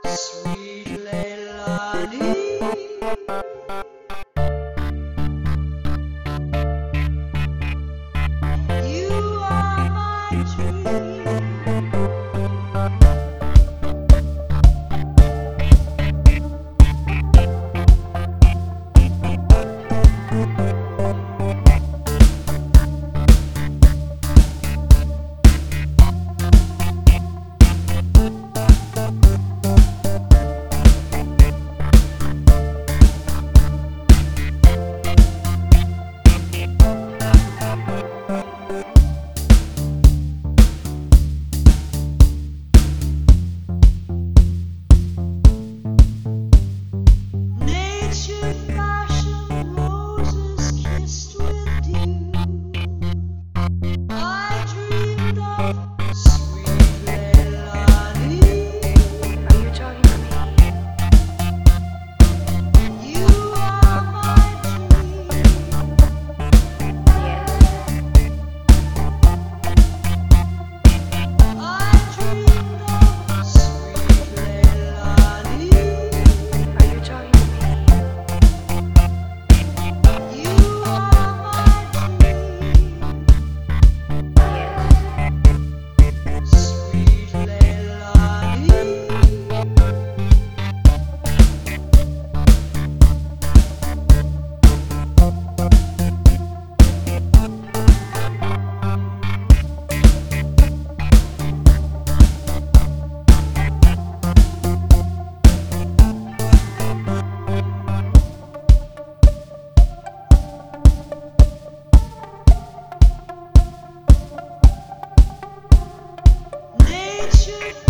Sweet Leilani, you are my dream. Nature fashioned roses kissed with dew. I dreamed of sweet Leilani. Are you talking to me? You are my dream. Yes. I dreamed of sweet Leilani. Are you talking to me? You are my dream. Yes. Sweet Leilani. Nature